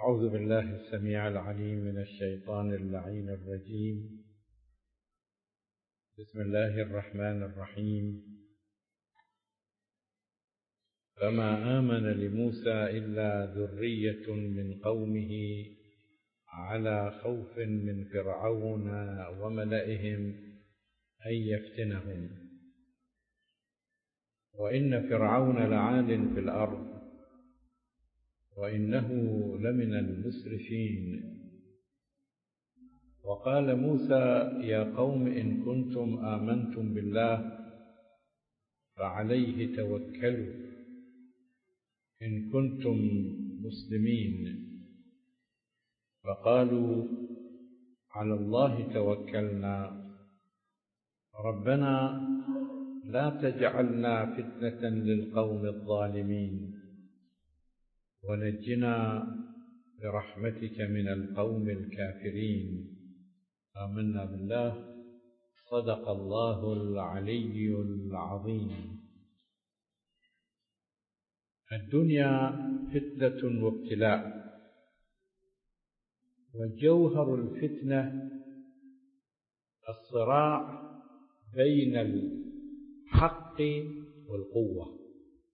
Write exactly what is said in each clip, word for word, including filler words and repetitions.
أعوذ بالله السميع العليم من الشيطان اللعين الرجيم. بسم الله الرحمن الرحيم. فما آمن لموسى إلا ذرية من قومه على خوف من فرعون وملئهم أن يفتنهم وإن فرعون لعال في الأرض وإنه لمن المسرفين. وقال موسى يا قوم إن كنتم آمنتم بالله فعليه توكلوا إن كنتم مسلمين. فقالوا على الله توكلنا ربنا لا تجعلنا فتنة للقوم الظالمين ونجنا برحمتك من القوم الكافرين. آمنا بالله. صدق الله العلي العظيم. الدنيا فتنة وابتلاء، وجوهر الفتنة الصراع بين الحق والقوة.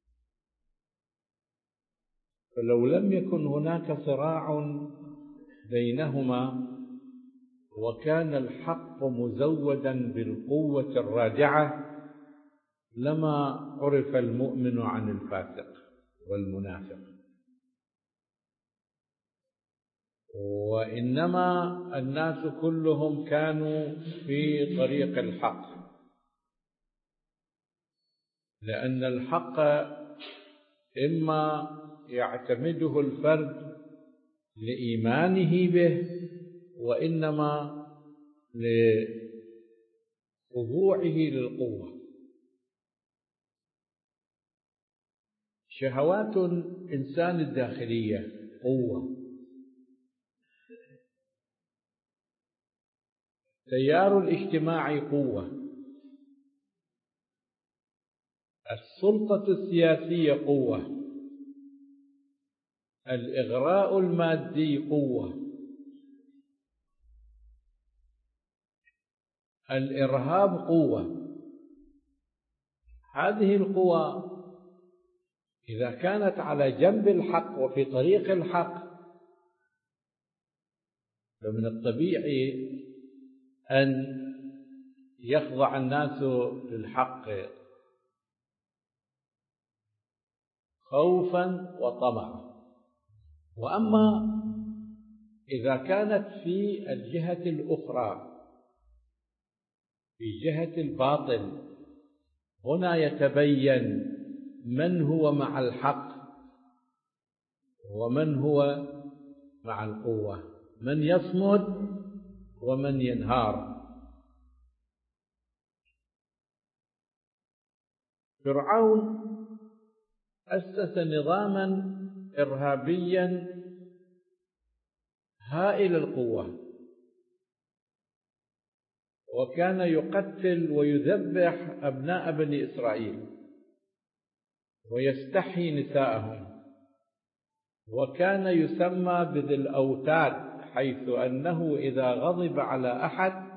فلو لم يكن هناك صراع بينهما وكان الحق مزودا بالقوة الرادعة لما عرف المؤمن عن الفاسق والمنافق، وإنما الناس كلهم كانوا في طريق الحق، لأن الحق إما يعتمده الفرد لإيمانه به، وإنما لخضوعه للقوة. شهوات الإنسان الداخلية قوة، تيار الاجتماعي قوة، السلطة السياسية قوة، الإغراء المادي قوة، الإرهاب قوة. هذه القوى إذا كانت على جنب الحق وفي طريق الحق فمن الطبيعي أن يخضع الناس للحق خوفا وطمعا. وأما إذا كانت في الجهة الأخرى في جهة الباطل، هنا يتبين من هو مع الحق ومن هو مع القوة، من يصمد ومن ينهار. فرعون أسس نظاما إرهابيا هائل القوة، وكان يقتل ويذبح أبناء بني إسرائيل ويستحيي نساءهم، وكان يسمى بذي الأوتاد، حيث أنه إذا غضب على أحد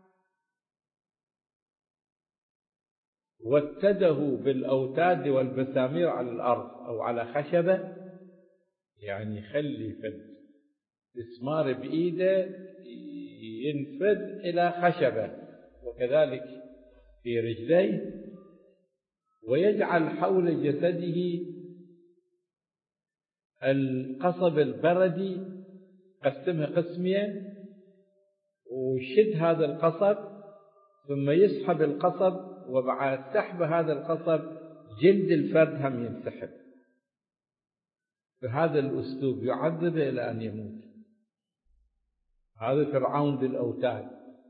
واتده بالأوتاد والبسامير على الأرض أو على خشبة، يعني يخلي فد مسمار بإيده ينفذ إلى خشبة، وكذلك في رجليه، ويجعل حول جسده القصب البردي، قسمه قسمين وشد هذا القصب ثم يسحب القصب، وبعد سحب هذا القصب جلد الفرد هم ينسحب. بهذا الأسلوب يعذب إلى أن يموت. هذا فرعون ذي الأوتاد.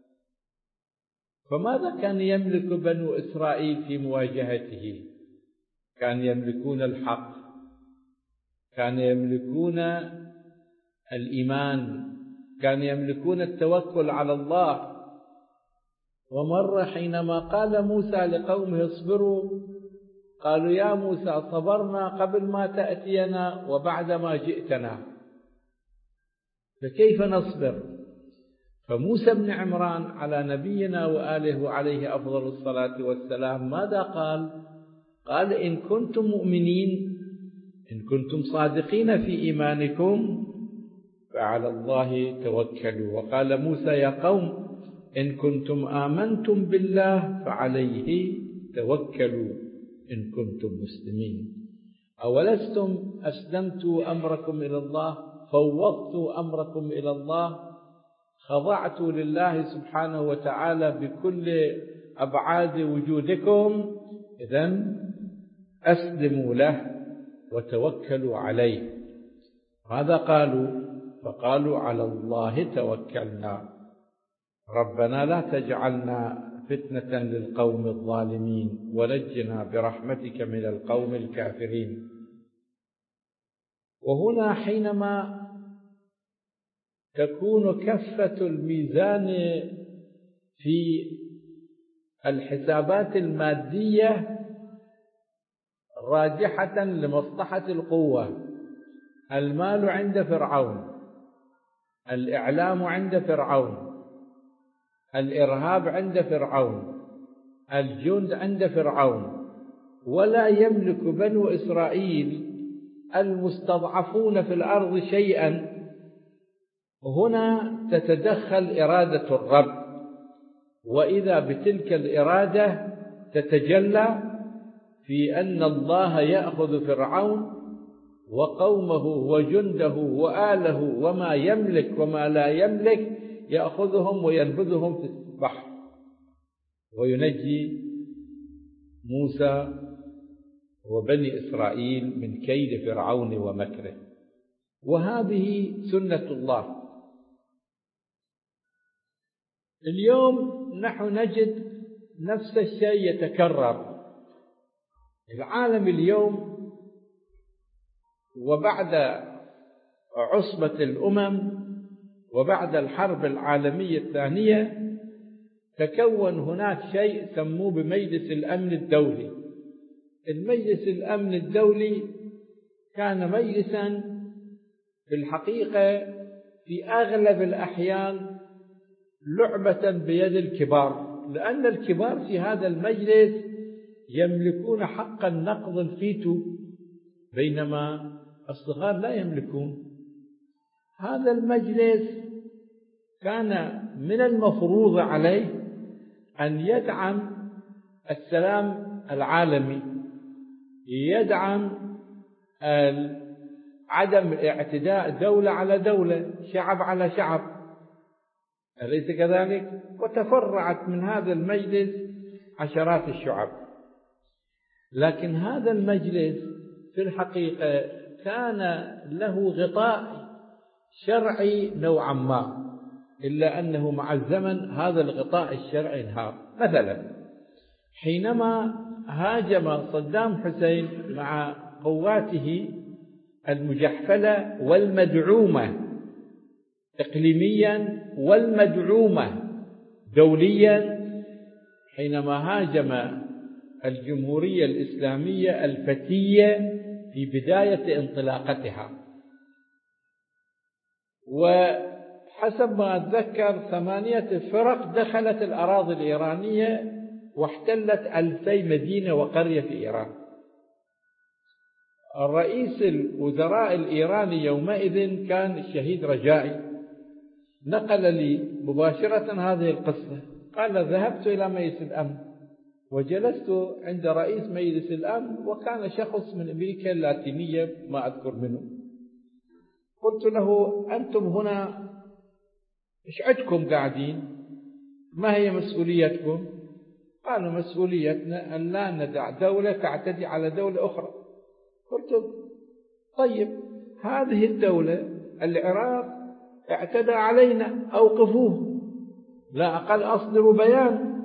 فماذا كان يملك بنو إسرائيل في مواجهته؟ كان يملكون الحق، كان يملكون الإيمان، كان يملكون التوكل على الله. ومر حينما قال موسى لقومه اصبروا، قالوا يا موسى صبرنا قبل ما تأتينا وبعد ما جئتنا. فكيف نصبر؟ فموسى بن عمران على نبينا وآله وعليه أفضل الصلاة والسلام ماذا قال؟ قال إن كنتم مؤمنين، إن كنتم صادقين في إيمانكم فعلى الله توكلوا. وقال موسى يا قوم إن كنتم آمنتم بالله فعليه توكلوا إن كنتم مسلمين. أولستم أسلمتوا أمركم إلى الله، فوضتوا أمركم إلى الله، خضعتوا لله سبحانه وتعالى بكل أبعاد وجودكم، إذن أسلموا له وتوكلوا عليه. ماذا قالوا؟ فقالوا على الله توكلنا ربنا لا تجعلنا فتنة للقوم الظالمين ونجنا برحمتك من القوم الكافرين. وهنا حينما تكون كفة الميزان في الحسابات المادية راجحة لمصلحة القوة، المال عند فرعون، الإعلام عند فرعون، الإرهاب عند فرعون، الجند عند فرعون، ولا يملك بنو إسرائيل المستضعفون في الأرض شيئا، هنا تتدخل إرادة الرب، وإذا بتلك الإرادة تتجلى في أن الله يأخذ فرعون وقومه وجنده وآله وما يملك وما لا يملك، يأخذهم وينبذهم في البحر، وينجي موسى وبني إسرائيل من كيد فرعون ومكره. وهذه سنة الله. اليوم نحن نجد نفس الشيء يتكرر. العالم اليوم وبعد عصبة الأمم وبعد الحرب العالمية الثانية تكون هناك شيء سموه بمجلس الأمن الدولي. المجلس الأمن الدولي كان مجلسا في الحقيقة في أغلب الأحيان لعبة بيد الكبار، لأن الكبار في هذا المجلس يملكون حق النقض الفيتو، بينما الصغار لا يملكون. هذا المجلس كان من المفروض عليه أن يدعم السلام العالمي، يدعم عدم اعتداء دولة على دولة، شعب على شعب، أليس كذلك؟ وتفرعت من هذا المجلس عشرات الشعب. لكن هذا المجلس في الحقيقة كان له غطاء شرعي نوعا ما، إلا أنه مع الزمن هذا الغطاء الشرعي انهار. مثلا حينما هاجم صدام حسين مع قواته المجحفلة والمدعومة إقليميا والمدعومة دوليا، حينما هاجم الجمهورية الإسلامية الفتية في بداية انطلاقتها، وحسب ما أتذكر ثمانية فرق دخلت الأراضي الإيرانية واحتلت ألفي مدينة وقرية في إيران. الرئيس الوزراء الإيراني يومئذ كان الشهيد رجائي، نقل لي مباشرة هذه القصة، قال ذهبت إلى مجلس الأمن وجلست عند رئيس مجلس الأمن، وكان شخص من أمريكا اللاتينية ما أذكر منه. قلت له أنتم هنا إيش عندكم قاعدين؟ ما هي مسؤوليتكم؟ قالوا مسؤوليتنا أن لا ندع دولة تعتدي على دولة أخرى. قلت طيب هذه الدولة العراق اعتدى علينا، أوقفوه، لا أقل أصدروا بيان.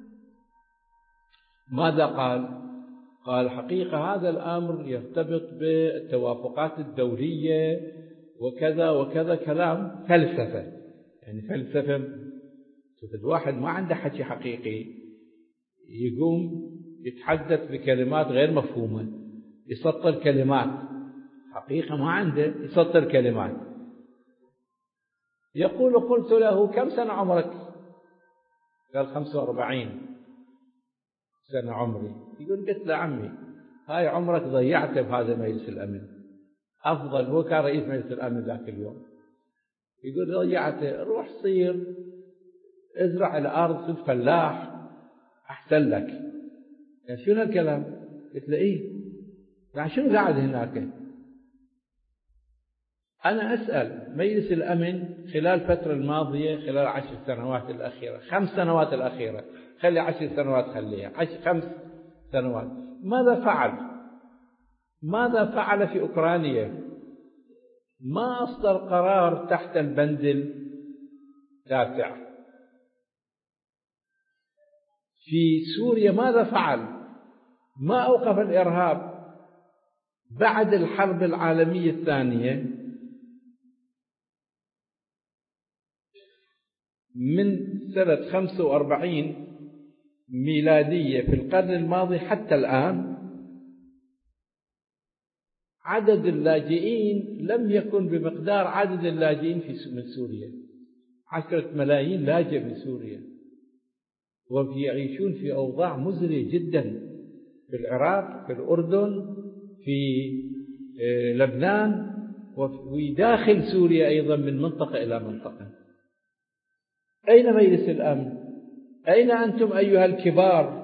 ماذا قال؟ قال حقيقة هذا الأمر يرتبط بالتوافقات الدولية وكذا وكذا، كلام فلسفة، يعني فلسفة. الواحد ما عنده حكي حقيقي يقوم يتحدث بكلمات غير مفهومة، يسطر كلمات، حقيقة ما عنده، يسطر كلمات. يقول قلت له كم سنة عمرك؟ قال خمسة وأربعين سنة عمري. يقول قلت له عمي هاي عمرك ضيعته بهذا مجلس الأمن، أفضل هو كان رئيس مجلس الأمن ذاك اليوم. يقول ضيعته، روح صير ازرع الأرض، صير فلاح أحسن لك. يعني شنو الكلام؟ قلت له إيه يعني شنو قاعد هناك؟ أنا أسأل مجلس الأمن خلال الفترة الماضية، خلال عشر سنوات الأخيرة، خمس سنوات الأخيرة، خلي عشر سنوات خليها عشر خمس سنوات، ماذا فعل؟ ماذا فعل في أوكرانيا؟ ما أصدر قرار تحت البند التاسع. في سوريا ماذا فعل؟ ما أوقف الإرهاب. بعد الحرب العالمية الثانية من سنة خمسة وأربعين ميلادية في القرن الماضي حتى الآن عدد اللاجئين لم يكن بمقدار عدد اللاجئين في من سوريا. عشرة ملايين لاجئ من سوريا ويعيشون في أوضاع مزرية جدا في العراق، في الأردن، في لبنان، وفي داخل سوريا أيضا من منطقة إلى منطقة. أين مجلس الأمن؟ أين أنتم أيها الكبار؟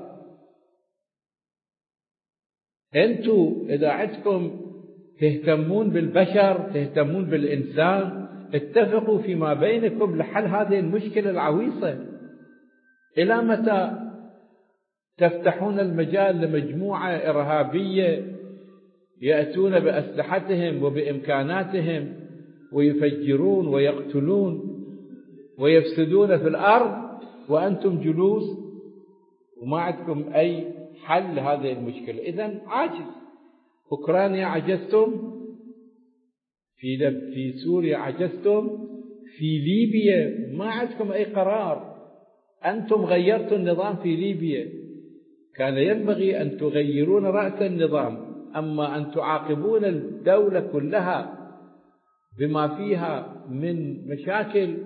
أنتم إذا عندكم تهتمون بالبشر، تهتمون بالإنسان، اتفقوا فيما بينكم لحل هذه المشكلة العويصة. إلى متى تفتحون المجال لمجموعة إرهابية يأتون بأسلحتهم وبإمكاناتهم ويفجرون ويقتلون ويفسدون في الأرض وأنتم جلوس وما عندكم أي حل لهذه المشكلة؟ إذن عاجز. أوكرانيا عجزتم، في في سوريا عجزتم، في ليبيا ما عندكم أي قرار. أنتم غيرتوا النظام في ليبيا، كان ينبغي أن تغيرون رأس النظام، أما أن تعاقبون الدولة كلها بما فيها من مشاكل.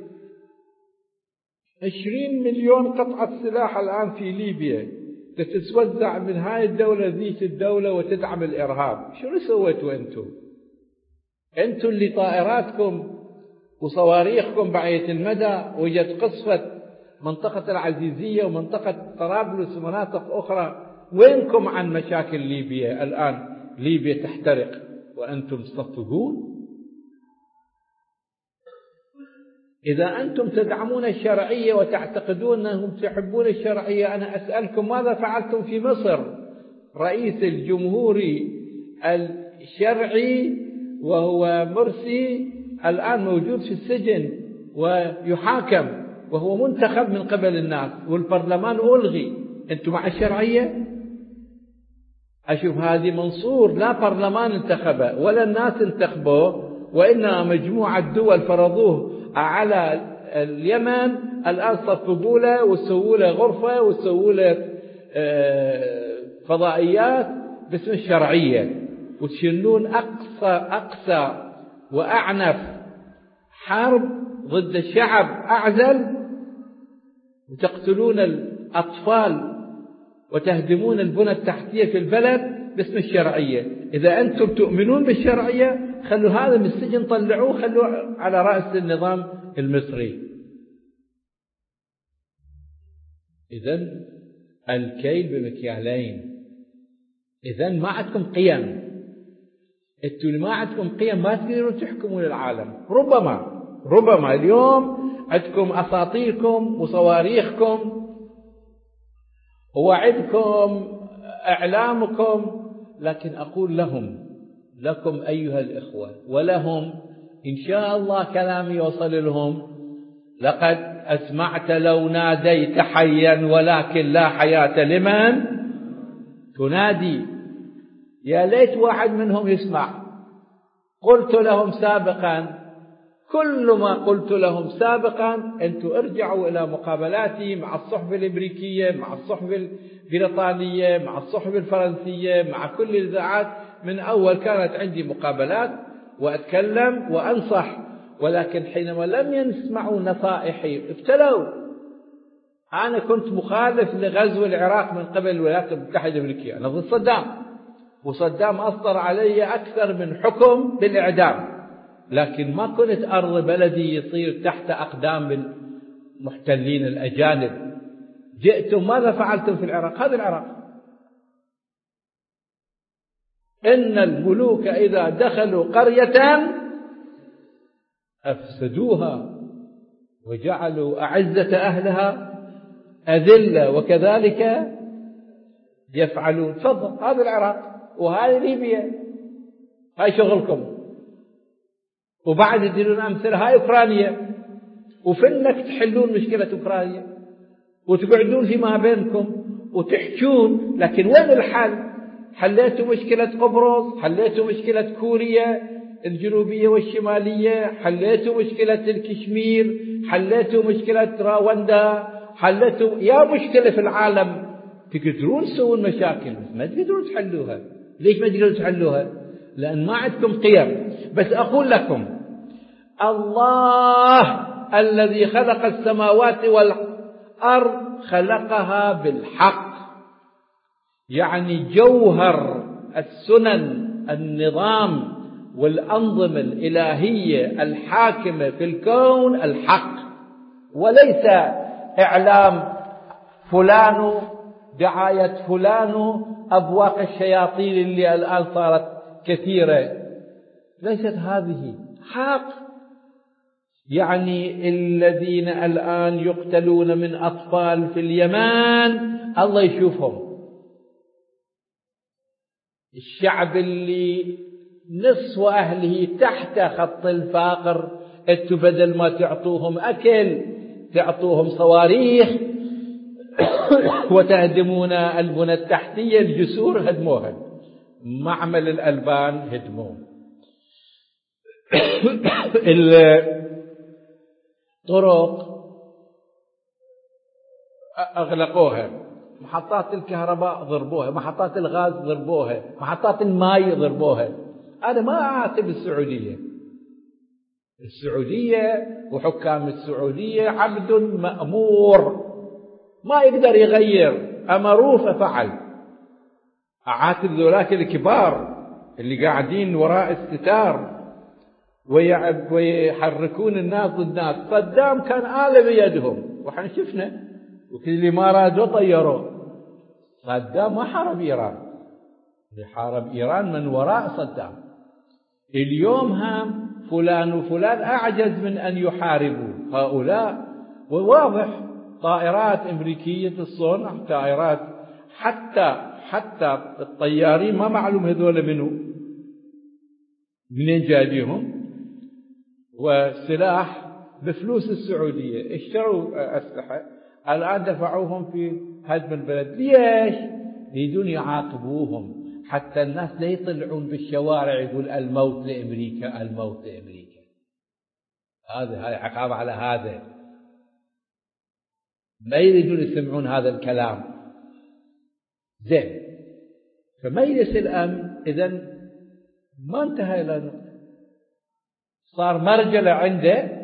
عشرين مليون قطعة سلاح الآن في ليبيا تتوزع من هاي الدولة ذيك الدولة وتدعم الإرهاب. شنو سويتوا أنتم؟ أنتم اللي طائراتكم وصواريخكم بعيدة المدى وجت قصفت منطقة العزيزية ومنطقة طرابلس ومناطق أخرى. وينكم عن مشاكل ليبيا الآن؟ ليبيا تحترق وأنتم تصفقون. إذا أنتم تدعمون الشرعية وتعتقدون أنهم تحبون الشرعية، أنا أسألكم ماذا فعلتم في مصر؟ رئيس الجمهوري الشرعي وهو مرسي الآن موجود في السجن ويحاكم وهو منتخب من قبل الناس والبرلمان ألغي. أنتم مع الشرعية؟ أشوف هذه منصور لا برلمان انتخبه ولا الناس انتخبوه، وإنما مجموعة دول فرضوه على اليمن. الآن صفقوا له وسووا له غرفة وسووا له فضائيات باسم الشرعية، وتشنون أقصى أقصى وأعنف حرب ضد الشعب أعزل، وتقتلون الأطفال وتهدمون البنى التحتية في البلد باسم الشرعية. إذا أنتم تؤمنون بالشرعية خلوا هذا من السجن، طلعوه، خلوه على رأس النظام المصري. إذن الكيل بمكيالين. إذن ما عندكم قيم. أنتم اللي ما عندكم قيم ما تقدرون تحكمون العالم. ربما ربما اليوم عندكم أساطيركم وصواريخكم ووعدكم إعلامكم، لكن أقول لهم لكم أيها الإخوة ولهم إن شاء الله كلامي يوصل لهم: لقد أسمعت لو ناديت حيا ولكن لا حياة لمن تنادي. يا ليت واحد منهم يسمع. قلت لهم سابقا كل ما قلت لهم سابقا: أنتم ارجعوا إلى مقابلاتي مع الصحف الأمريكية، مع الصحف البريطانية، مع الصحف الفرنسية، مع كل الإذاعات. من أول كانت عندي مقابلات وأتكلم وأنصح ولكن حينما لم يسمعوا نصائحي ابتلوا. أنا كنت مخالف لغزو العراق من قبل الولايات المتحدة الأمريكية، أنا ضد صدام، وصدام أصدر علي أكثر من حكم بالإعدام، لكن ما كنت أرض بلدي يصير تحت أقدام المحتلين الأجانب. جئتم ماذا فعلتم في العراق؟ هذا العراق. إن الملوك إذا دخلوا قرية أفسدوها وجعلوا أعزة أهلها أذلة وكذلك يفعلون. تفضل، هذا العراق وهذه ليبيا، هاي شغلكم. وبعد يديرون أمثلة، هاي أوكرانيا، وفنك تحلون مشكلة أوكرانيا وتقعدون فيما بينكم وتحجون، لكن وين الحل؟ حليتوا مشكلة قبرص، حليتوا مشكلة كوريا الجنوبية والشمالية، حليتوا مشكلة الكشمير، حليتوا مشكلة راوندا، حليتوا يا مشكلة في العالم. تقدرون تسوون مشاكل ما تقدرون تحلوها. ليش ما تقدرون تحلوها؟ لأن ما عندكم قيم. بس أقول لكم، الله الذي خلق السماوات والأرض خلقها بالحق، يعني جوهر السنن النظام والأنظمة الإلهية الحاكمة في الكون الحق، وليس إعلام فلان، دعاية فلان، أبواق الشياطين اللي الآن صارت كثيرة. ليست هذه حق. يعني الذين الآن يقتلون من أطفال في اليمن الله يشوفهم. الشعب اللي نصف أهله تحت خط الفقر، انتوا بدل ما تعطوهم أكل تعطوهم صواريخ وتهدمون البنى التحتية، الجسور هدموها، معمل الألبان هدموه، الطرق أغلقوها، محطات الكهرباء ضربوها، محطات الغاز ضربوها، محطات الماء ضربوها. أنا ما أعاتب السعودية، السعودية وحكام السعودية عبد مأمور ما يقدر يغير، أمروه ففعل. أعاتب ذولاك الكبار اللي قاعدين وراء الستار ويحركون الناس ضد الناس. صدام كان آلة بيدهم وحن شفنا، وكل ما رادوا طيروه. صدام ما حارب إيران، يحارب إيران من وراء صدام. اليوم هم فلان وفلان أعجز من أن يحاربوا هؤلاء، وواضح طائرات أمريكية الصنع، طائرات حتى حتى الطيارين ما معلوم هذول منو منين جايبيهم، وسلاح بفلوس السعودية اشتروا أسلحة الآن دفعوهم في هدم البلد. ليش؟ يريدون يعاقبوهم حتى الناس لا يطلعون بالشوارع يقول الموت لأمريكا، الموت لأمريكا. هذا هذا عقاب على هذا. ما يريدون يسمعون هذا الكلام. زين، فمجلس الأمن إذن ما انتهى إلى نقطة، صار مرجلة عنده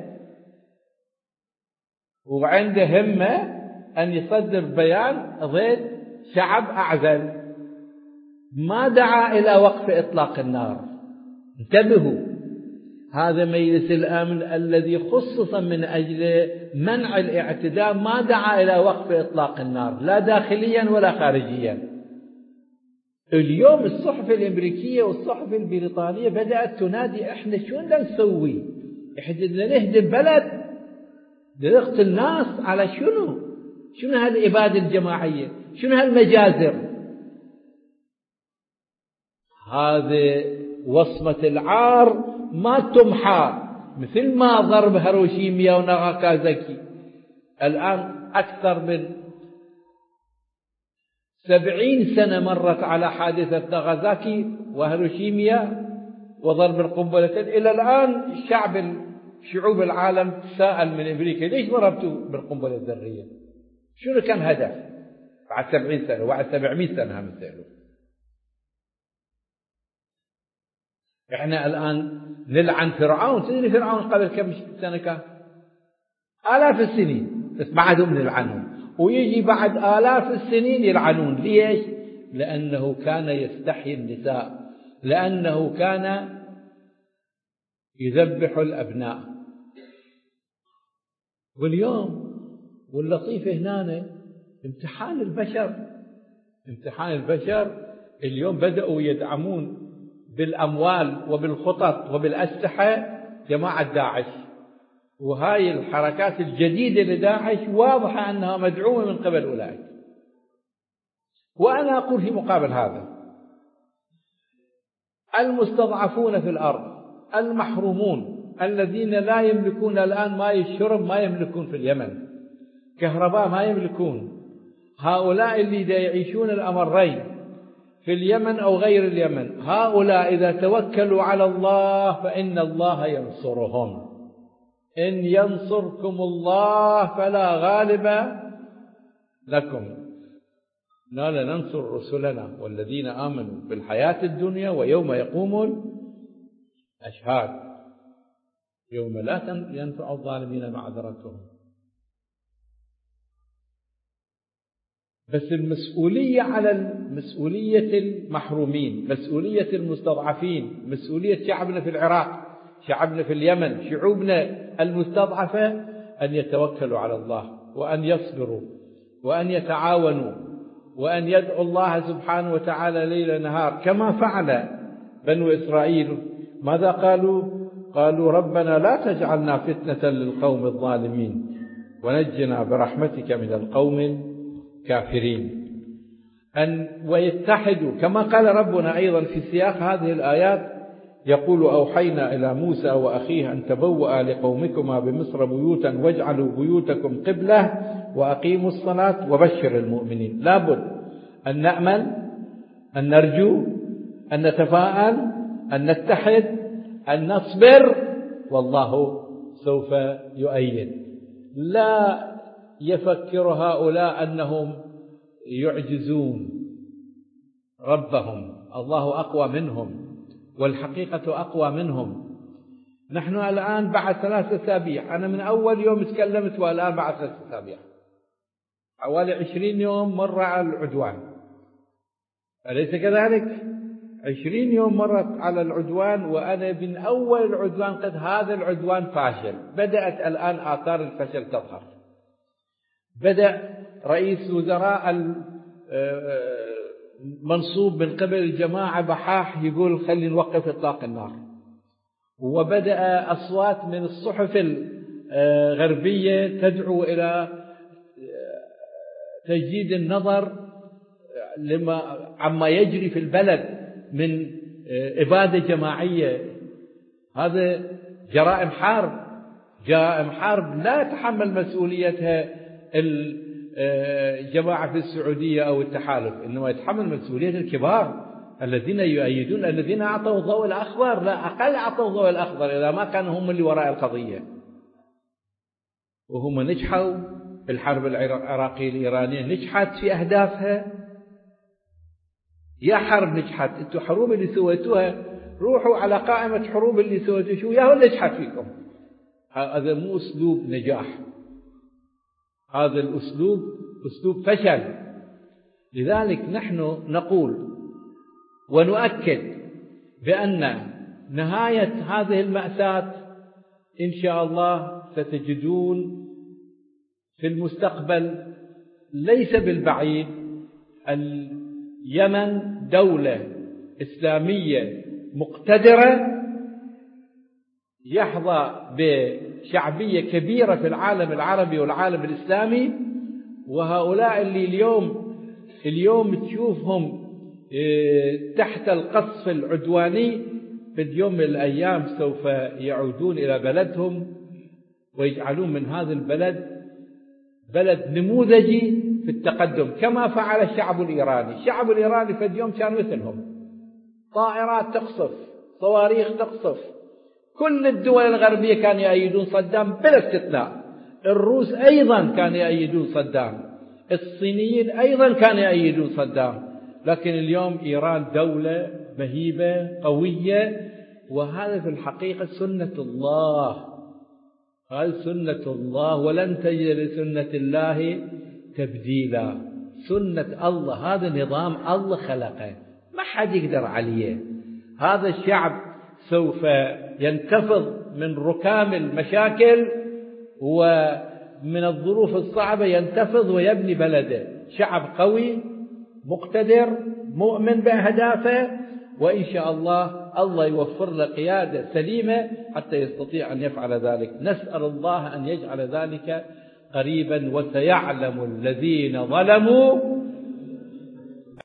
وعنده همة أن يصدر بيان ضد شعب أعزل. ما دعا إلى وقف إطلاق النار. انتبهوا، هذا مجلس الأمن الذي خصص من أجل منع الاعتداء ما دعا إلى وقف إطلاق النار لا داخليا ولا خارجيا. اليوم الصحف الأمريكية والصحف البريطانية بدأت تنادي احنا شو بدنا نسوي؟ احنا نهدم بلد، نقتل الناس على شنو؟ شنو هالإبادة الجماعية؟ شنو هالمجازر؟ هذه وصمة العار ما تمحى، مثل ما ضرب هيروشيما وناغاكازاكي. الآن أكثر من سبعين سنة مرت على حادثة ناغازاكي وهيروشيما وضرب القنبلتين. إلى الآن شعب شعوب العالم سأل من أمريكا ليش ضربتوا بالقنبلة الذرية؟ شنو كان هدف؟ بعد سبعين سنة وبعد سبعمائة سنة هم يسألوا. احنا الآن نلعن فرعون. تدري فرعون قبل كم سنة كان؟ آلاف السنين، بس بعدهم نلعنهم، ويجي بعد آلاف السنين يلعنون. ليش؟ لأنه كان يستحيي النساء، لأنه كان يذبح الأبناء. واليوم واللطيف هنا امتحان البشر، امتحان البشر اليوم بدأوا يدعمون بالأموال وبالخطط وبالأسلحة جماعة داعش، وهاي الحركات الجديدة لداعش واضحة أنها مدعومة من قبل أولئك. وأنا أقول في مقابل هذا المستضعفون في الأرض، المحرومون، الذين لا يملكون الآن ماء الشرب، ما يملكون في اليمن كهرباء، ما يملكون، هؤلاء اللي يعيشون الأمرين في اليمن أو غير اليمن، هؤلاء إذا توكلوا على الله فإن الله ينصرهم. إن ينصركم الله فلا غالب لكم. لا لننصر رسلنا والذين آمنوا في الحياة الدنيا ويوم يقوم الأشهاد، يوم لا ينفع الظالمين معذرتهم. بس المسؤولية على مسؤولية المحرومين، مسؤولية المستضعفين، مسؤولية شعبنا في العراق، شعبنا في اليمن، شعوبنا المستضعفة، أن يتوكلوا على الله وأن يصبروا وأن يتعاونوا وأن يدعوا الله سبحانه وتعالى ليل نهار كما فعل بنو إسرائيل. ماذا قالوا؟ قالوا ربنا لا تجعلنا فتنة للقوم الظالمين ونجنا برحمتك من القوم الكافرين. أن ويتحدوا كما قال ربنا أيضا في سياق هذه الآيات، يقول أوحينا إلى موسى وأخيه أن تبوأ لقومكما بمصر بيوتا واجعلوا بيوتكم قبلة وأقيموا الصلاة وبشر المؤمنين. لابد أن نأمل، أن نرجو، أن نتفاءل، أن نتحد، أن نصبر، والله سوف يؤيد. لا يفكر هؤلاء أنهم يعجزون ربهم، الله أقوى منهم والحقيقة أقوى منهم. نحن الآن بعد ثلاثة أسابيع، أنا من أول يوم تكلمت والآن بعد ثلاثة أسابيع حوالي عشرين يوم مر على العدوان، أليس كذلك؟ عشرين يوم مرت على العدوان، وأنا من أول العدوان قد هذا العدوان فاشل. بدأت الآن آثار الفشل تظهر. بدأ رئيس وزراء منصوب من قبل الجماعة بحاح يقول خلي نوقف إطلاق النار، وبدأ أصوات من الصحف الغربية تدعو إلى تجديد النظر لما عما يجري في البلد من إبادة جماعية. هذا جرائم حرب، جرائم حرب لا يتحمل مسؤوليتها الجماعة في السعودية أو التحالف، إنما يتحمل مسؤولية الكبار الذين يؤيدون، الذين أعطوا ضوء الأخضر، لا أقل أعطوا ضوء الأخضر إذا ما كانوا هم اللي وراء القضية. وهم نجحوا في الحرب العراقية الإيرانية، نجحت في أهدافها. يا حرب نجحت، أنتم حروب اللي سويتوها روحوا على قائمة حروب اللي سويتوها شو ياهو نجحت فيكم. هذا مو أسلوب نجاح، هذا الأسلوب أسلوب فشل. لذلك نحن نقول ونؤكد بأن نهاية هذه المأساة إن شاء الله ستجدون في المستقبل ليس بالبعيد اليمن دولة إسلامية مقتدرة يحظى بشعبية كبيرة في العالم العربي والعالم الإسلامي. وهؤلاء اللي اليوم اليوم تشوفهم تحت القصف العدواني في اليوم من الأيام سوف يعودون إلى بلدهم ويجعلون من هذا البلد بلد نموذجي في التقدم كما فعل الشعب الإيراني. الشعب الإيراني في اليوم كان مثلهم، طائرات تقصف، صواريخ تقصف. كل الدول الغربية كانوا يؤيدون صدام بلا استثناء، الروس أيضا كانوا يؤيدون صدام، الصينيين أيضا كانوا يؤيدون صدام. لكن اليوم إيران دولة مهيبة قوية وهذا في الحقيقة سنة الله، هذه سنة الله، ولن تجد لسنة الله تبديلا. سنة الله، هذا نظام الله خلقه، ما حد يقدر عليه. هذا الشعب سوف ينتفض من ركام المشاكل ومن الظروف الصعبة، ينتفض ويبني بلده. شعب قوي مقتدر مؤمن بأهدافه، وإن شاء الله الله يوفر له قيادة سليمة حتى يستطيع أن يفعل ذلك. نسأل الله أن يجعل ذلك قريبا، وسيعلم الذين ظلموا